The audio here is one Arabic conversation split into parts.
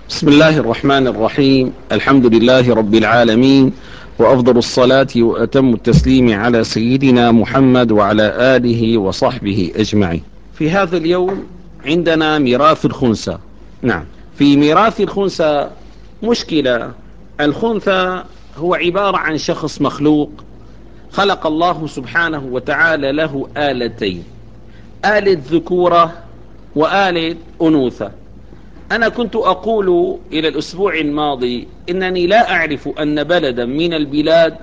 بسم الله الرحمن الرحيم. الحمد لله رب العالمين، وأفضل الصلاة وأتم التسليم على سيدنا محمد وعلى آله وصحبه أجمعين. في هذا اليوم عندنا ميراث الخنثى. نعم، في ميراث الخنثى مشكلة. الخنثى هو عبارة عن شخص مخلوق خلق الله سبحانه وتعالى له آلتين، آلة ذكورة وآلة أنوثة. أنا كنت أقول إلى الأسبوع الماضي إنني لا أعرف أن بلدا من البلاد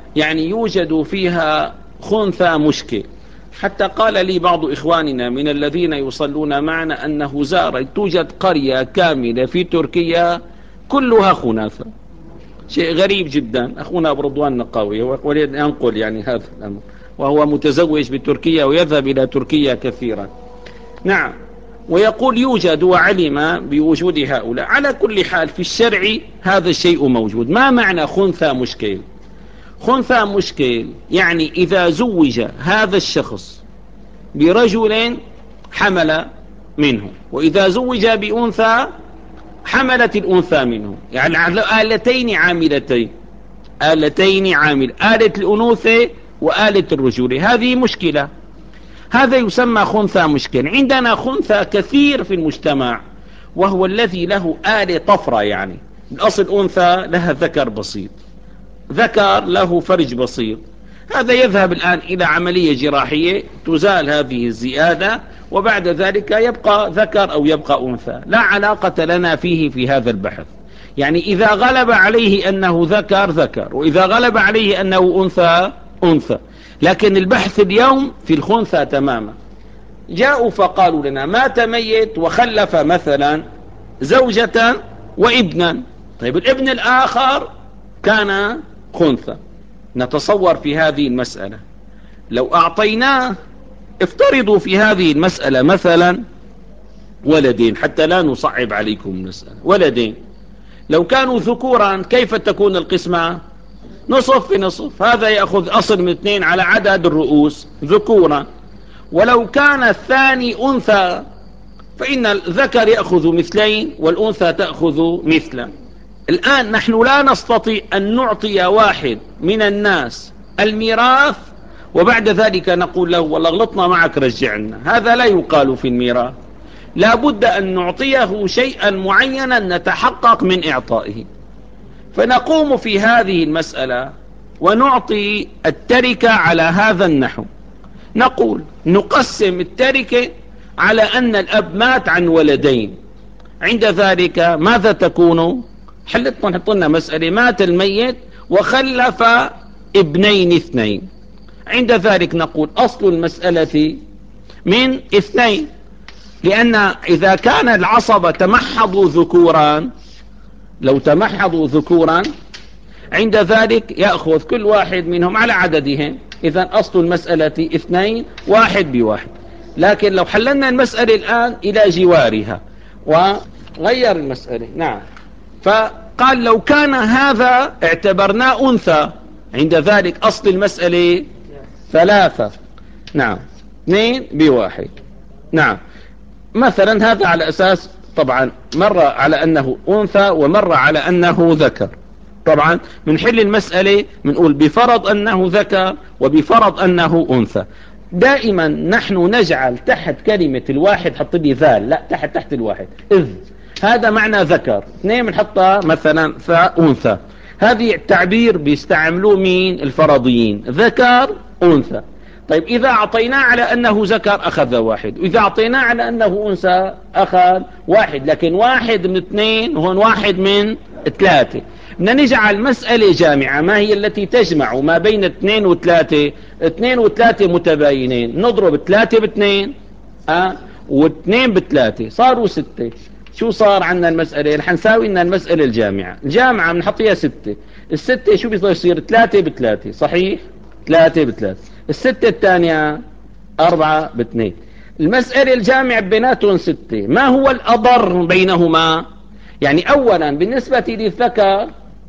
يوجد فيها خنثى مشكل. حتى قال لي بعض إخواننا من الذين يصلون معنا أنه توجد قرية كاملة في تركيا كلها خناثى. شيء غريب جدا. أخونا أبو رضوان النقاوي ينقل هذا الأمر، وهو متزوج بتركيا ويذهب إلى تركيا كثيرا. نعم، ويقول يوجد وعلم بوجود هؤلاء. على كل حال في الشرع هذا الشيء موجود. ما معنى خنثى مشكل؟ خنثى مشكل يعني إذا زوج هذا الشخص برجل حمل منه، وإذا زوج بأنثى حملت الأنثى منه، آلتين عاملتين، آلتين عامل، آلة الأنوثة وآلة الرجولة. هذه مشكلة، هذا يسمى خنثى مشكل. عندنا خنثى كثير في المجتمع، وهو الذي له آلة طفرة، الأصل أنثى لها ذكر بسيط، ذكر له فرج بسيط. هذا يذهب الآن إلى عملية جراحية تزال هذه الزيادة، وبعد ذلك يبقى ذكر أو يبقى أنثى. لا علاقة لنا فيه في هذا البحث. إذا غلب عليه أنه ذكر ذكر، وإذا غلب عليه أنه أنثى أنثى. لكن البحث اليوم في الخنثى تماما. جاءوا فقالوا لنا مات ميت وخلف مثلا زوجة وابنا. طيب الابن الآخر كان خنثى. نتصور في هذه المسألة لو أعطيناه، افترضوا في هذه المسألة مثلا ولدين، حتى لا نصعب عليكم المسألة. ولدين لو كانوا ذكورا كيف تكون القسمة؟ نصف في نصف. هذا يأخذ أصل من 2 على عدد الرؤوس ذكورا. ولو كان الثاني أنثى فإن الذكر يأخذ مثلين والأنثى تأخذ مثلا. الآن نحن لا نستطيع أن نعطي واحد من الناس الميراث وبعد ذلك نقول له والله غلطنا معك رجعنا. هذا لا يقال في الميراث. لا بد أن نعطيه شيئا معينا نتحقق من إعطائه. فنقوم في هذه المسألة ونعطي التركة على هذا النحو. نقول نقسم التركة على أن الأب مات عن ولدين. عند ذلك ماذا تكون؟ نحط لنا مسألة: مات الميت وخلف ابنين اثنين. عند ذلك نقول أصل المسألة من 2، لأن إذا كان العصبة تمحضوا ذكوران، لو تمحضوا ذكورا عند ذلك يأخذ كل واحد منهم على عددهم. إذن أصل المسألة 2، 1 بواحد. لكن لو حللنا المسألة الآن إلى جوارها وغير المسألة، نعم، فقال لو كان هذا اعتبرناه أنثى، عند ذلك أصل المسألة 3، نعم، 2 بواحد. نعم، مثلا هذا على أساس طبعا مرة على أنه أنثى ومرة على أنه ذكر. طبعا منحل المسألة منقول بفرض أنه ذكر وبفرض أنه أنثى. دائما نحن نجعل تحت كلمة الواحد حط لي ذال، لا، تحت الواحد إذ هذا معنى ذكر. 2 بنحطها مثلا فأنثى. هذه التعبير بيستعملوه مين؟ الفرضيين، ذكر أنثى. طيب إذا أعطيناه على أنه ذكر أخذ 1، وإذا أعطيناه على أنه أنثى أخذ 1. لكن 1 من 2 وهون 1 من 3. بدنا نجعل مسألة جامعة. ما هي التي تجمع ما بين 2 و3؟ 2 و3 متباينين، نضرب 3 ب2 و2 ب3 صاروا 6. شو صار عندنا المسألة؟ رح نساوي لنا المسألة الجامعة. الجامعة بنحطيها 6. ال6 شو بيصير؟ 3 ب3 صحيح، 3 ب3. ال6 الثانية 4 ب2. المسألة الجامع بيناتهم 6. ما هو الأضر بينهما؟ أولا بالنسبة للذكر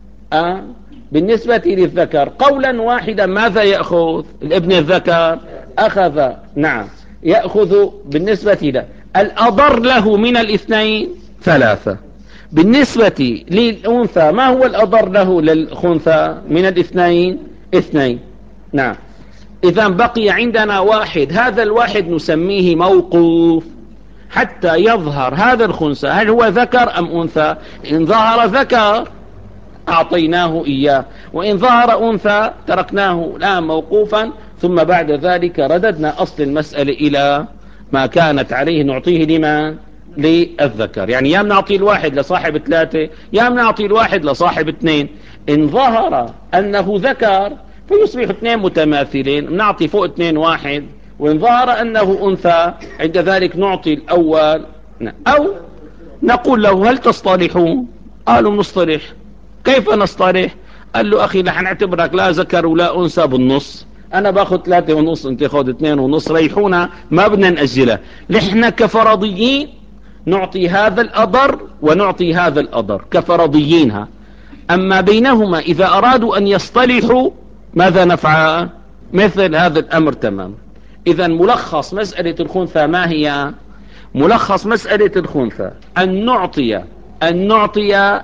بالنسبة للذكر قولا واحدا ماذا يأخذ؟ الابن الذكر أخذ، نعم، يأخذ بالنسبة له الأضر له من 2 3. بالنسبة للأنثى ما هو الأضر له للخنثى من الاثنين؟ اثنين. نعم. إذا بقي عندنا واحد، هذا الواحد نسميه موقوف حتى يظهر هذا الخنثى هل هو ذكر أم أنثى. إن ظهر ذكر أعطيناه إياه، وإن ظهر أنثى تركناه الآن موقوفا، ثم بعد ذلك رددنا أصل المسألة إلى ما كانت عليه، نعطيه لما للذكر. يعني يا نعطي الواحد لصاحب 3، يا نعطي الواحد لصاحب 2. إن ظهر أنه ذكر فيصبح 2 متماثلين، نعطي فوق 2 واحد، وإن ظهر أنه أنثى عند ذلك نعطي الأول. أو نقول له هل تصطلحون؟ قالوا نصطلح. كيف نصطلح؟ قال له أخي نحن نعتبرك لا ذكر ولا أنثى بالنص، أنا باخذ 3.5 أنت خذ 2.5، ريحونا ما بدنا نأجلها. نحن كفرضيين نعطي هذا الأضر ونعطي هذا الأضر كفرضيينها. أما بينهما إذا أرادوا أن يصطلحوا ماذا نفعل؟ مثل هذا الأمر تمام. إذا ملخص مسألة الخنثى ما هي؟ ملخص مسألة الخنثى أن نعطي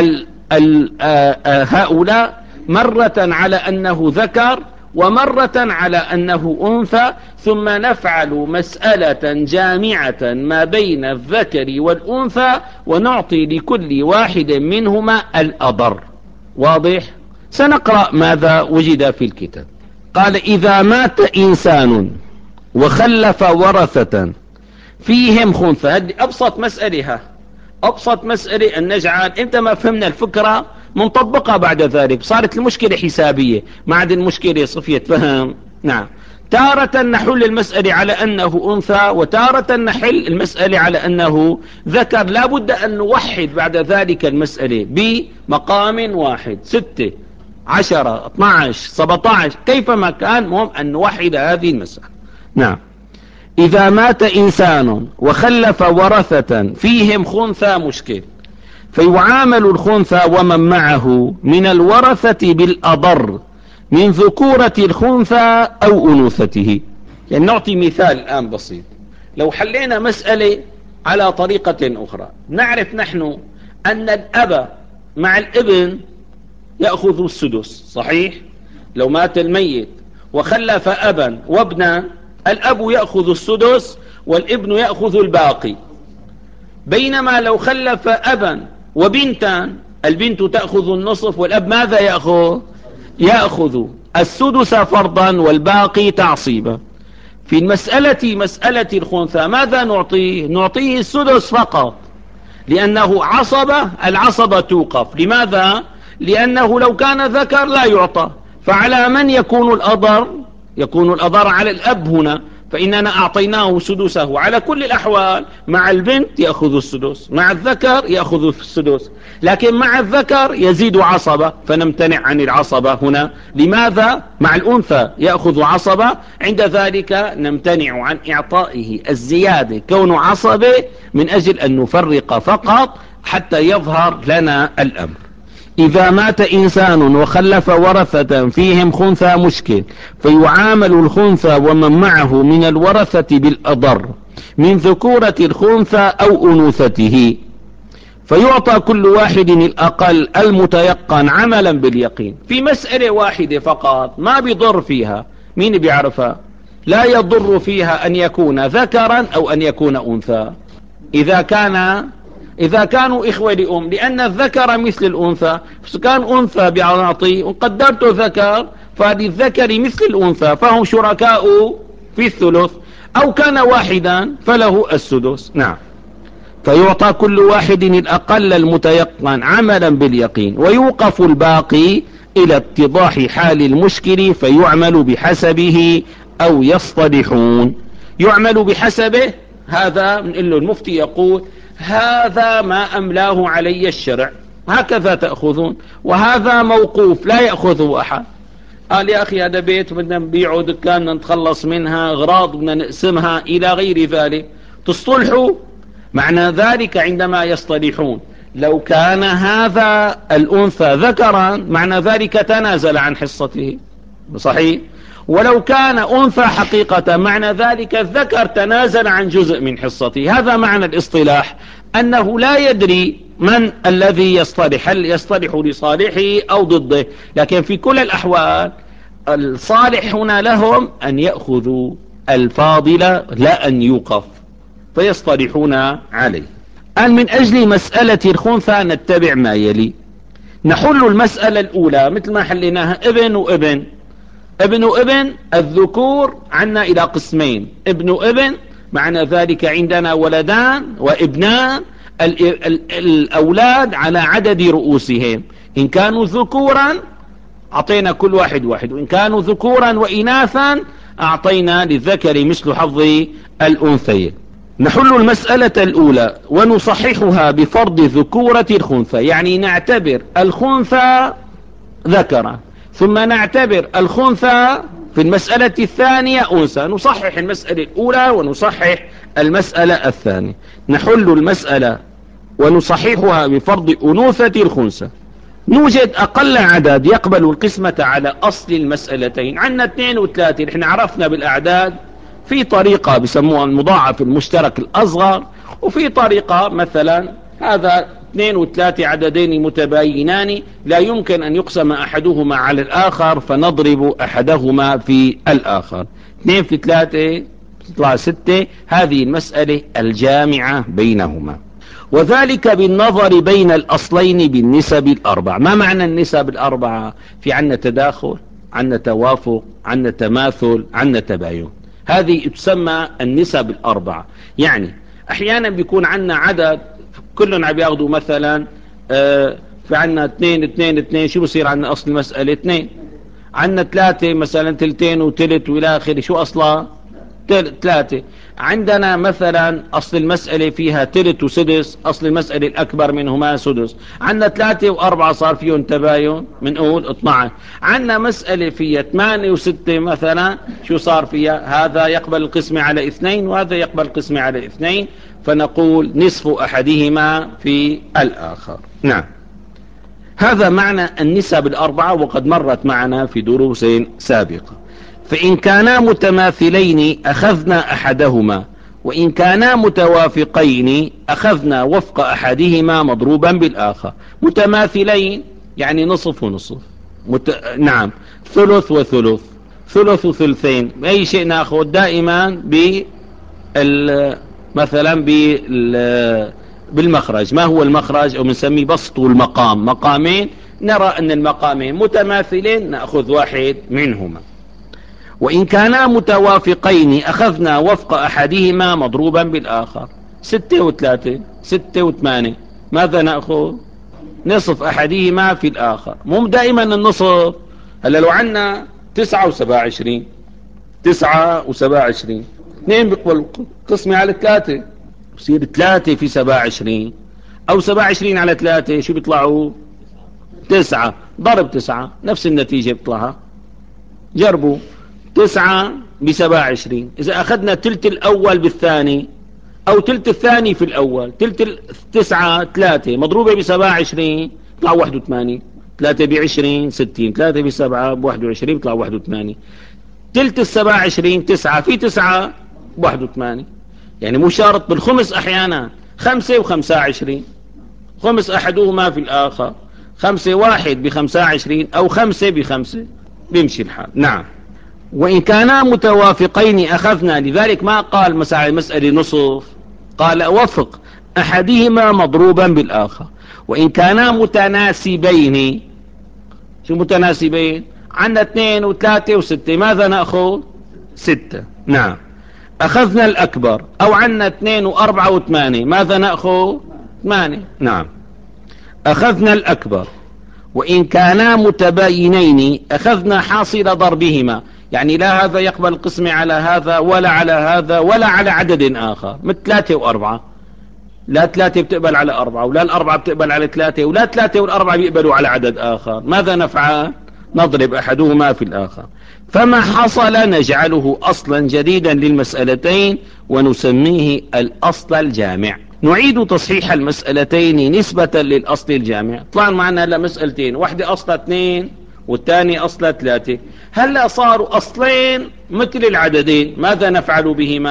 هؤلاء مرة على أنه ذكر ومرة على أنه أنثى، ثم نفعل مسألة جامعة ما بين الذكر والأنثى ونعطي لكل واحد منهما الأضر. واضح؟ سنقرأ ماذا وجد في الكتاب. قال إذا مات إنسان وخلف ورثة فيهم خنثى. هذه أبسط مسألة، أبسط مسألة أن نجعل، أنت ما فهمنا الفكرة منطبقة بعد ذلك صارت المشكلة حسابية، ما عاد المشكلة صفية فهم. نعم. تارة نحل المسألة على أنه أنثى، وتارة نحل المسألة على أنه ذكر. لا بد أن نوحد بعد ذلك المسألة بمقام واحد، 6 10 12 17 كيفما كان، مهم أن نوحد هذه المسألة. نعم. إذا مات إنسان وخلف ورثة فيهم خنثى مشكل، فيعامل الخنثى ومن معه من الورثة بالأضر من ذكورة الخنثى أو أنوثته. يعني نعطي مثال الآن بسيط. لو حلينا مسألة على طريقة أخرى، نعرف نحن أن الأب مع الابن يأخذ السدس، صحيح؟ لو مات الميت وخلف أبا وابنا، الأب يأخذ السدس والابن يأخذ الباقي. بينما لو خلف أبا وبنتا، البنت تأخذ النصف والأب ماذا يأخذ؟ يأخذ السدس فرضا والباقي تعصيبا. في المسألة مسألة الخنثى ماذا نعطيه؟ نعطيه السدس فقط، لأنه عصبة، العصبة توقف. لماذا؟ لأنه لو كان ذكر لا يعطى. فعلى من يكون الأضر؟ يكون الأضر على الأب هنا، فإننا أعطيناه سدسه على كل الأحوال. مع البنت يأخذ السدس، مع الذكر يأخذ السدس، لكن مع الذكر يزيد عصبة فنمتنع عن العصبة هنا. لماذا؟ مع الأنثى يأخذ عصبة، عند ذلك نمتنع عن إعطائه الزيادة كون عصبة من أجل أن نفرق فقط حتى يظهر لنا الأمر. إذا مات إنسان وخلف ورثة فيهم خنثى مشكل، فيعامل الخنثى ومن معه من الورثة بالأضر من ذكورة الخنثى أو أنوثته، فيعطى كل واحد الأقل المتيقن عملا باليقين. في مسألة واحدة فقط ما بيضر فيها، مين بيعرفها؟ لا يضر فيها أن يكون ذكرا أو أن يكون أنثى. إذا كانوا إخوة لأم، لأن الذكر مثل الأنثى، كان أنثى بعناطي وقدرت ذكر، فللذكر مثل الأنثى فهم شركاء في الثلث، أو كان واحدا فله السدس. نعم. فيعطى كل واحد الأقل المتيقن عملا باليقين، ويوقف الباقي إلى اتضاح حال المشكل فيعمل بحسبه أو يصطلحون. يعمل بحسبه، هذا من له المفتي يقول هذا ما أملاه علي الشرع، هكذا تأخذون، وهذا موقوف لا يأخذه أحد. قال يا أخي هذا بيت بدنا نبيعه، دكان نتخلص منها، أغراض بدنا نقسمها إلى غير ذلك، تصطلحوا. معنى ذلك عندما يصطلحون لو كان هذا الأنثى ذكرا معنى ذلك تنازل عن حصته، صحيح؟ ولو كان أنثى حقيقة معنى ذلك الذكر تنازل عن جزء من حصته. هذا معنى الاصطلاح، أنه لا يدري من الذي يصطلح، هل يصطلح لصالحه أو ضده؟ لكن في كل الأحوال الصالح هنا لهم أن يأخذوا الفاضل لا أن يوقف، فيصطلحون عليه. الآن من أجل مسألة الخنثى نتبع ما يلي. نحل المسألة الأولى مثل ما حليناها ابن وابن. ابن وابن الذكور عنا إلى قسمين، ابن وابن معنى ذلك عندنا ولدان وابنان، الأولاد على عدد رؤوسهم، إن كانوا ذكورا أعطينا كل واحد واحد، وإن كانوا ذكورا وإناثا أعطينا للذكر مثل حظ الأنثيين. نحل المسألة الأولى ونصححها بفرض ذكورة الخنثى، يعني نعتبر الخنثى ذكرا ثم نعتبر الخنثى في المسألة الثانية أنثى، نصحح المسألة الأولى ونصحح المسألة الثانية. نحل المسألة ونصححها بفرض أنوثة الخنثى. نوجد أقل عدد يقبل القسمة على أصل المسألتين، عندنا 2 و3. نحن عرفنا بالأعداد في طريقة بسموها المضاعف المشترك الأصغر، وفي طريقة مثلا هذا 2 و3 عددين متباينان لا يمكن أن يقسم أحدهما على الآخر فنضرب أحدهما في الآخر. 2 في 3 تطلع 6. هذه المسألة الجامعة بينهما، وذلك بالنظر بين الأصلين بالنسب الأربع. ما معنى النسب الأربعة؟ في عنا تداخل، عنا توافق، عنا تماثل، عنا تباين. هذه تسمى النسب الأربعة. يعني أحيانا بيكون عنا عدد كلنا عم ياخذوا مثلا في عنا 2 2 2، شو بصير عنا أصل المسألة 2. عنا 3 مثلا 2 وثلث والى آخره، شو أصلها 3. عندنا مثلا أصل المسألة فيها ثلث وسدس، أصل المسألة الأكبر منهما سدس. عندنا 3 و4 صار فيهم تباين، بنقول 12. عندنا مسألة فيها 8 و6 مثلا، شو صار فيها؟ هذا يقبل القسمة على 2 وهذا يقبل القسمة على 2، فنقول نصف أحدهما في الآخر. نعم، هذا معنى النسب الأربعة، وقد مرت معنا في دروس سابقة. فإن كانا متماثلين أخذنا أحدهما، وإن كانا متوافقين أخذنا وفق أحدهما مضروبا بالآخر. متماثلين يعني نصف ونصف، نعم، ثلث وثلث، ثلث وثلثين. أي شيء نأخذ دائما مثلا بالمخرج. ما هو المخرج؟ أو بنسميه بسط المقام، مقامين نرى أن المقامين متماثلين نأخذ واحد منهما. وإن كانا متوافقين أخذنا وفق أحدهما مضروبا بالآخر. 6 و3 6 و8، ماذا نأخذ؟ نصف أحدهما في الآخر. مو دائما النصف. هلا لو عنا 9 و27، 9 و27، 2 بيقبل قسمة على 3، بصير 3 في 27، أو 27 على 3 شو بيطلعوا؟ 9. ضرب 9 نفس النتيجة بيطلعها. جربوا 9 ب27. إذا أخذنا تلت الأول بالثاني أو تلت الثاني في الأول، تلت 9 3 مضروبة ب27 يطلع 81. 3 ب20 60، 3 ب7 ب21 يطلع 81. تلت 27 9 في 9 ب81. يعني مو شرط بالخمس أحيانا 5 و25، خمس أحدهما في الآخر، 5 1 ب25 أو 5 ب5 بيمشي الحال. نعم. وإن كانا متوافقين أخذنا، لذلك ما قال مسألة نصف، قال وفق أحدهما مضروبا بالآخر. وإن كانا متناسبين، شو متناسبين؟ عندنا 2 و3 و6، ماذا نأخذ؟ 6. نعم. أخذنا الأكبر. أو عندنا 2 و4 و8، ماذا نأخذ؟ 8. نعم. أخذنا الأكبر. وإن كانا متباينين أخذنا حاصل ضربهما، يعني لا هذا يقبل القسمة على هذا ولا على هذا ولا على عدد آخر، مثل 3 و4. لا 3 بتقبل على 4، ولا ال4 بتقبل على 3، ولا 3 وال4 بيقبلوا على عدد آخر. ماذا نفعل؟ نضرب أحدهما في الآخر. فما حصل نجعله أصلا جديدا للمسألتين ونسميه الأصل الجامع. نعيد تصحيح المسألتين نسبة للأصل الجامع. طلع معنا لمسألتين، واحدة أصل 2 والثاني أصل 3. هلا صاروا أصلين مثل العددين، ماذا نفعل بهما؟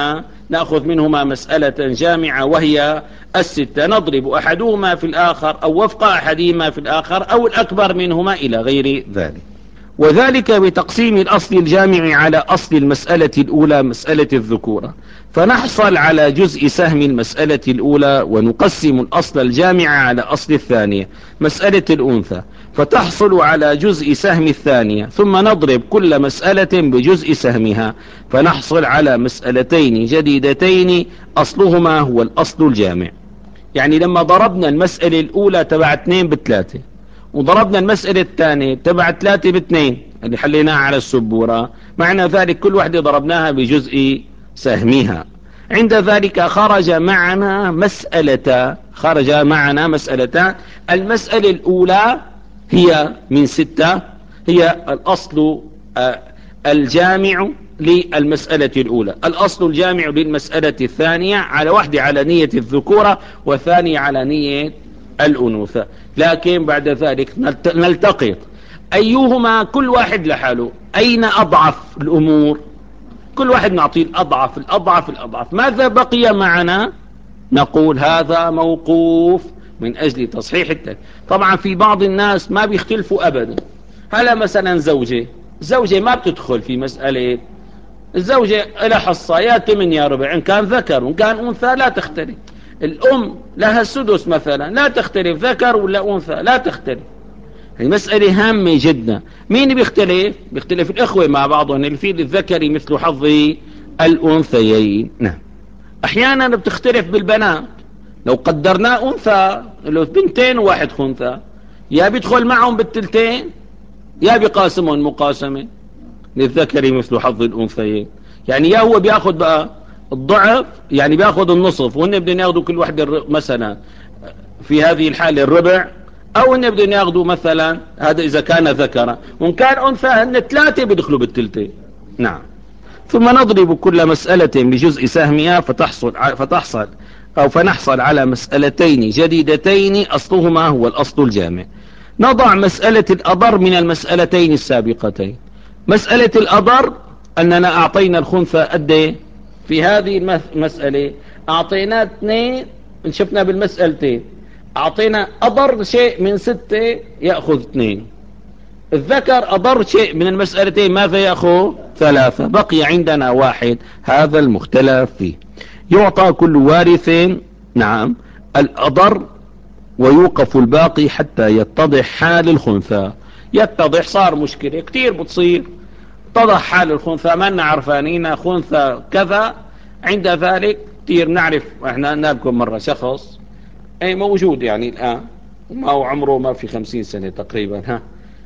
نأخذ منهما مسألة جامعة وهي الستة، نضرب أحدهما في الآخر أو وفق أحدهما في الآخر أو الأكبر منهما إلى غير ذلك. وذلك بتقسيم الأصل الجامع على أصل المسألة الأولى مسألة الذكورة، فنحصل على جزء سهم المسألة الأولى، ونقسم الأصل الجامع على أصل الثانية مسألة الأنثى، فتحصل على جزء سهم الثانية، ثم نضرب كل مسألة بجزء سهمها، فنحصل على مسألتين جديدتين أصلهما هو الأصل الجامع. يعني لما ضربنا المسألة الأولى تبع 2 ب3، وضربنا المسألة الثانية تبع 3 ب2 اللي حليناها على السبورة، معنى ذلك كل واحدة ضربناها بجزء سهمها. عند ذلك خرج معنا مسألتان. المسألة الأولى هي من 6، هي الأصل الجامع للمسألة الأولى، الأصل الجامع للمسألة الثانية، على واحدة على نية الذكورة والثانية على نية الأنوثة. لكن بعد ذلك نلتقط أيهما كل واحد لحاله، أين أضعف الأمور، كل واحد نعطيه الأضعف. ماذا بقي معنا؟ نقول هذا موقوف من أجل تصحيح طبعا في بعض الناس ما بيختلفوا أبدا. هلا مثلا زوجة ما بتدخل في مسألة، الزوجة لها حصة يا 8 يا ربع، إن كان ذكر وإن كان أنثى لا تختلف. الأم لها السدس مثلا لا تختلف، ذكر ولا أنثى لا تختلف. هي مسألة هامة جدا. مين بيختلف الإخوة مع بعضهم، اللي فيه للذكر مثل حظ الأنثيين. نعم. أحيانا بتختلف بالبنات، لو قدرناه أنثى لو 2 وواحد خنثى، يا بيدخل معهم بالتلتين يا بيقاسمهم مقاسمة للذكر مثل حظ الأنثيين. يعني يا هو بياخد بقى الضعف، يعني بياخد النصف، وهن بدهم ياخدوا كل واحدة مثلا في هذه الحالة الربع، او هن بدهم ياخدوا مثلا، هذا اذا كان ذكرا، وان كان انثى هن 3 بيدخلوا بالتلتين. نعم. ثم نضرب كل مسألة بجزء سهمها، فنحصل على مسألتين جديدتين أصلهما هو الأصل الجامع. نضع مسألة الأضر من المسألتين السابقتين. مسألة الأضر أننا أعطينا الخنثى قد في هذه المسألة، أعطينا 2، شفنا بالمسألتين أعطينا أضر شيء من 6 يأخذ 2، الذكر أضر شيء من المسألتين ماذا يأخذ 3، بقي عندنا 1، هذا المختلف فيه. يعطى كل وارث نعم الأضر، ويوقف الباقي حتى يتضح حال الخنثى. يتضح، صار مشكلة كتير بتصير، اتضح حال الخنثى، ما لنا عرفانين خنثى كذا. عند ذلك كتير نعرف، احنا نذكر مرة شخص اي موجود يعني الآن، ما هو عمره ما في 50 سنة تقريبا،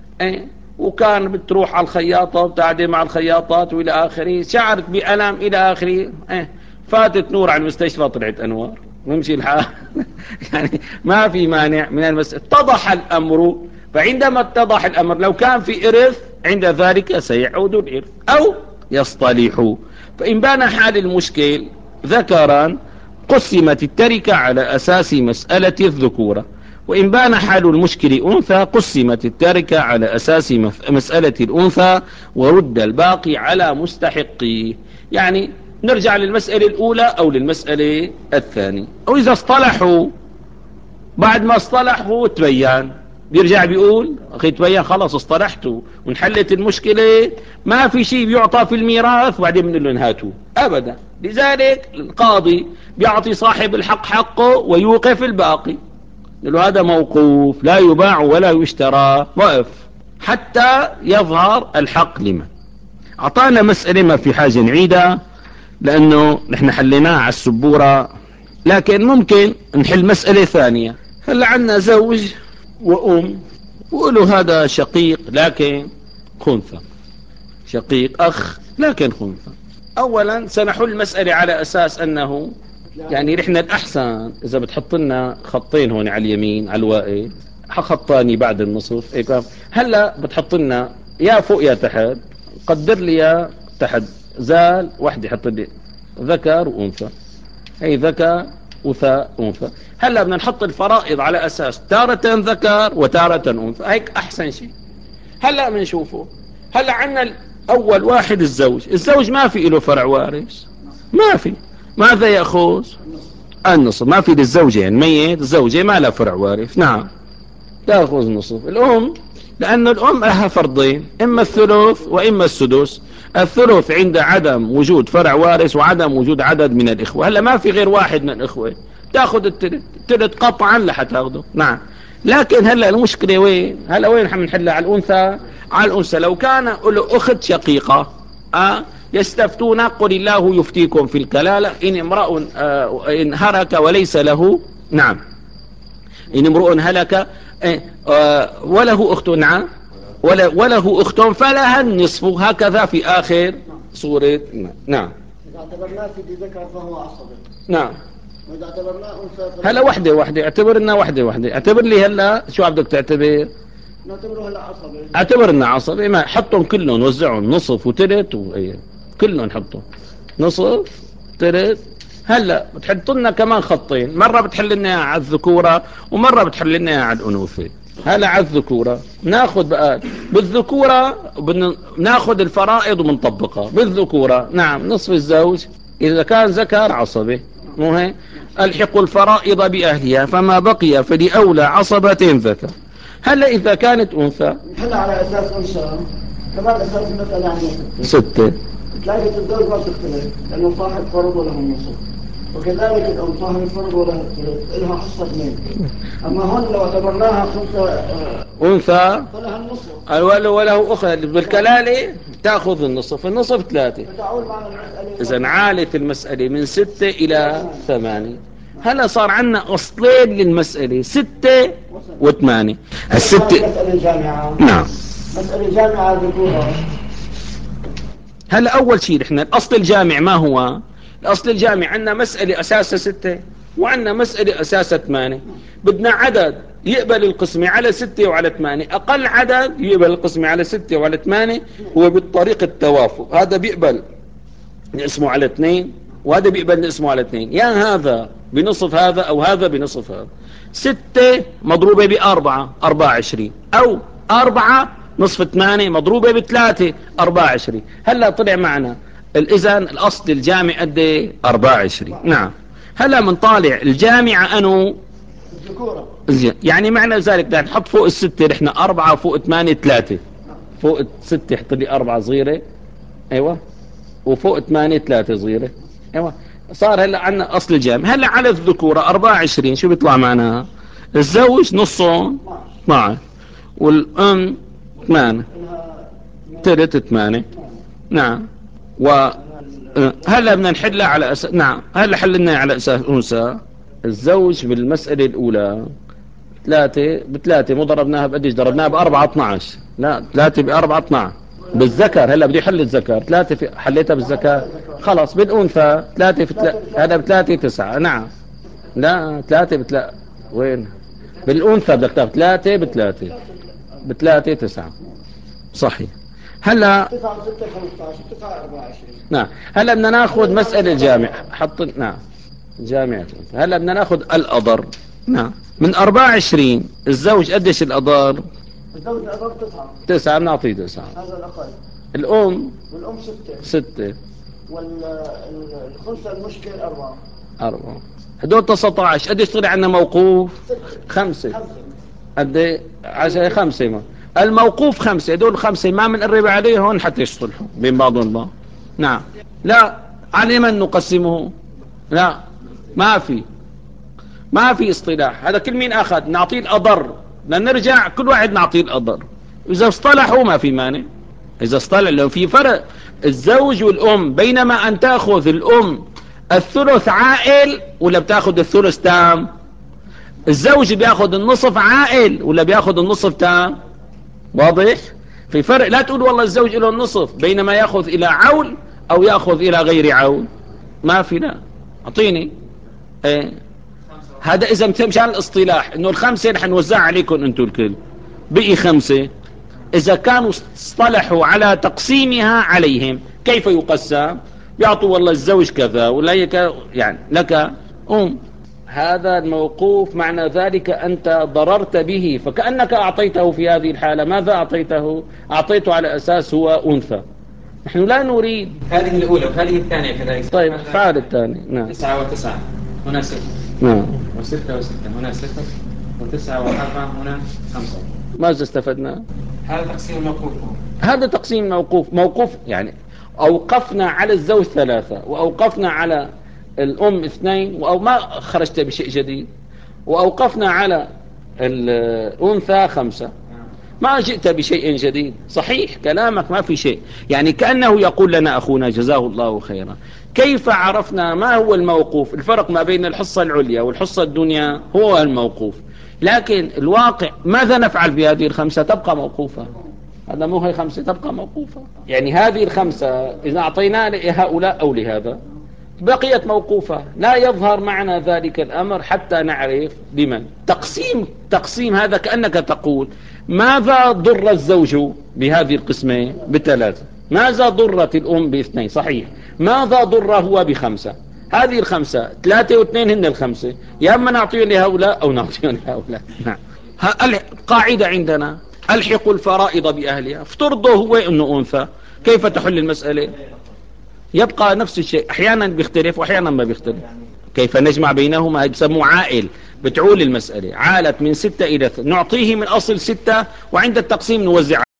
وكان بتروح على الخياطة وبتعدي مع الخياطات والى آخره، شعرت بألم الى آخره، فاتت نور على المستشفى طلعت أنوار، نمشي الحال. يعني ما في مانع من المسألة، اتضح الأمر. فعندما اتضح الأمر لو كان في إرث عند ذلك سيعود الإرث أو يصطلح. فإن بان حال المشكل ذكرا قسمت التركة على أساس مسألة الذكورة، وإن بان حال المشكل أنثى قسمت التركة على أساس مسألة الأنثى، ورد الباقي على مستحقيه. يعني نرجع للمسألة الأولى أو للمسألة الثانية، أو إذا اصطلحوا بعد ما اصطلحوا تبين، بيرجع بيقول أخي تبين خلاص اصطلحتوا وانحلت المشكلة، ما في شيء بيعطى في الميراث وبعدين بنقول لهم هاتوا أبدا. لذلك القاضي بيعطي صاحب الحق حقه ويوقف الباقي، له هذا موقوف لا يباع ولا يشترى، وقف حتى يظهر الحق لمن. أعطانا مسألة ما في حاجة نعيدها لأنه نحن حليناها على السبورة، لكن ممكن نحل مسألة ثانية. هلا عندنا زوج وأم، وقالوا هذا شقيق لكن خنثى، شقيق أخ لكن خنثى. أولا سنحل المسألة على أساس أنه يعني نحن الأحسن إذا بتحط لنا خطين هون على اليمين على الوائد، خطاني بعد النصف، هلا بتحط لنا يا فوق يا تحت، قدر لي يا تحت زال واحد يحط لي ذكر وأنثى، أي ذكر وثاء أنثى. هلا بدنا نحط الفرائض على أساس تارة ذكر وتارة أنثى، هيك أحسن شيء. هلا بنشوفه. هلا عنا أول واحد الزوج ما في له فرع وارث، ما في، ماذا يأخذ؟ النصف. ما في للزوجة يعني ميت، الزوجة ما لها فرع وارث، نعم تأخذ نصف. الأم لأن الأم لها فرضين، إما الثلث وإما السدس. الثلث عند عدم وجود فرع وارث وعدم وجود عدد من الإخوة. هلا ما في غير واحد من الإخوة، تأخذ الثلث، الثلث قطعا لح تأخذه، نعم. لكن هلا المشكلة وين؟ هلا وين حنحلها؟ على الأنثى. على الأنثى لو كان له أخت شقيقة يستفتون قل الله يفتيكم في الكلالة إن امرأ إن هلك وليس له، نعم، إن امرؤ هلك وله أخت، نعم، وله أخت فلها النصف، هكذا في آخر سورة، نعم. إذا اعتبرناه في ذكر فهو عصبي، نعم. وإذا اعتبرناه أنثى هلا وحدة اعتبرنا وحدة. اعتبر لي هلا شو بدك تعتبر؟ نعتبره هلا عصبي. اعتبرنا عصبي، ما حطهم كلهم، وزعهم نصف وتلت كلهم حطهم نصف تلت. هلا بتحط لنا كمان خطين، مرة بتحل لنا على الذكورة ومرة بتحل لنا على الأنوثة. هلا على الذكورة ناخذ بقى بالذكورة ناخذ الفرائض وبنطبقها بالذكورة، نعم. نصف الزوج إذا كان ذكر عصبه، مو هيك؟ الحق الفرائض بأهلها فما بقي فلأولى عصبة ذكر. هلا إذا كانت أنثى نحلها على أساس أنثى، كمان أساس المسألة عن ستة. تلاقي الزوج ما تختلف لأنه صاحب فرض وله النصف، وكذلك الأم صاحب الفرض وله الثلث، لها حصة اثنين. أما هون لو اعتبرناها خمسة أنثى فلها النصف، وله أخرى بالكلالة تأخذ النصف. النصف ثلاثة. فتعول معنا المسألة إذا عالت المسألة من 6 إلى 8. هلا صار عندنا أصلين للمسألة، 6 و8. الستة مسألة جامعة، نعم. مسألة جامعة ذكورة. هلا أول شيء إحنا الأصل الجامع ما هو؟ الأصل الجامع عندنا مسألة أساسها 6 وعندنا مسألة أساسها 8. بدنا عدد يقبل القسمة على 6 وعلى 8. أقل عدد يقبل القسمة على 6 وعلى 8 هو بالطريقة التوافق. هذا بيقبل نقسمه على 2 وهذا بيقبل نقسمه على 2، يا هذا بنصف هذا أو هذا بنصف هذا. 6 مضروبة ب4 24، أو 4 نصف 8 مضروبة ب3 24. هلا طلع معنا إذن الأصل الجامع قد 24، نعم. هلا منطالع الجامعة أنو الذكورة، يعني معنى ذلك بدنا نحط فوق الستة نحن 4 فوق 8 3، فوق 6 حط لي 4 صغيرة، ايوه، وفوق 8 3 صغيرة، ايوه. صار هلا عندنا اصل الجامع. هلا على الذكورة 24 شو بيطلع معنا؟ الزوج نصهم 12 والام 8 ثلث 8، نعم. و هلا بدنا نحلها على اساس، نعم، هلا حللنا على اساس انثى. الزوج بالمسألة الاولى 3 ب3، مو ضربناها بقديش؟ ضربناها ب4 12، لا 3 ب4 12 بالذكر. هلا بدي حل الذكر 3 في حليتها بالذكر خلاص. بالانثى 3 في 3 هذا ب3 9، نعم. لا 3 ب3 وين؟ بالانثى بدك تاخذ 3 ب3 9 صحيح. هلا 9 و6 15 9 24. نعم. هلا بدنا ناخذ مسألة جامع، حط، نعم، جامعة. هلا بدنا ناخذ الأضر، نعم. من 24 الزوج قديش الأضر؟ الزوج الأضر 9. 9 بنعطيه 9. هذا الأقل. الأم والأم 6. 6. والخمسة المشكل 4. 4. هدول 19 قديش طلع عندنا موقوف؟ 5. قد عشان 5 ما الموقوف 5. هدول 5 ما بنقرب عليهم حتى يصطلحوا بين بعضهم البعض، نعم. لا على من نقسمه؟ لا ما في اصطلاح. هذا كل مين اخذ نعطيه الاضر، بدنا نرجع كل واحد نعطيه الاضر. اذا اصطلحوا ما في مانع. اذا اصطلح، لو في فرق الزوج والام، بينما ان تاخذ الام الثلث عائل ولا بتاخذ الثلث تام. الزوج بياخذ النصف عائل ولا بياخذ النصف تام. واضح؟ في فرق. لا تقول والله الزوج له النصف بينما ياخذ الى عول او ياخذ الى غير عول، ما في. لا اعطيني ايه. هذا اذا مشان الاصطلاح انه ال5 رح نوزعها عليكم انتم الكل، بقي 5. اذا كانوا اصطلحوا على تقسيمها عليهم كيف يقسم؟ يعطوا والله الزوج كذا ولا يعني لك هذا الموقوف. معنى ذلك أنت ضررت به، فكأنك أعطيته في هذه الحالة. ماذا أعطيته؟ أعطيته على أساس هو أنثى، نحن لا نريد. هذه الأولى وهذه الثانية كذلك. طيب فعل الثاني. نعم. 9 و9 هنا 6. نعم. و6 و6 هنا 6 و9 و4 هنا 5. ماذا استفدنا؟ هذا تقسيم موقوف. هذا تقسيم موقوف يعني أوقفنا على الزوج 3 وأوقفنا على الأم 2 ما خرجت بشيء جديد، وأوقفنا على الأنثى 5. ما جئت بشيء جديد. صحيح كلامك ما في شيء، يعني كأنه يقول لنا أخونا جزاه الله خيرا كيف عرفنا ما هو الموقوف؟ الفرق ما بين الحصة العليا والحصة الدنيا هو الموقوف، لكن الواقع ماذا نفعل بهذه ال5؟ تبقى موقوفة. هذا مو هي 5 تبقى موقوفة، يعني هذه ال5 إذا أعطينا لهؤلاء أو لهذا بقيت موقوفة، لا يظهر معنا ذلك الأمر حتى نعرف لمن. تقسيم هذا كأنك تقول ماذا ضر الزوج بهذه القسمة ب3؟ ماذا ضرت الأم ب2؟ صحيح. ماذا ضر هو ب5؟ هذه ال5 3 و2 هن ال5، يا أما نعطيهم لهؤلاء أو نعطيهم لهؤلاء. نعم. القاعدة عندنا ألحق الفرائض بأهلها. افترضه هو أنه أنثى، كيف تحل المسألة؟ يبقى نفس الشيء، أحيانا بيختلف وأحيانا ما بيختلف. كيف نجمع بينهما؟ يسموه عائل. بتعول المسألة عالت من 6 إلى نعطيه من أصل 6، وعند التقسيم نوزع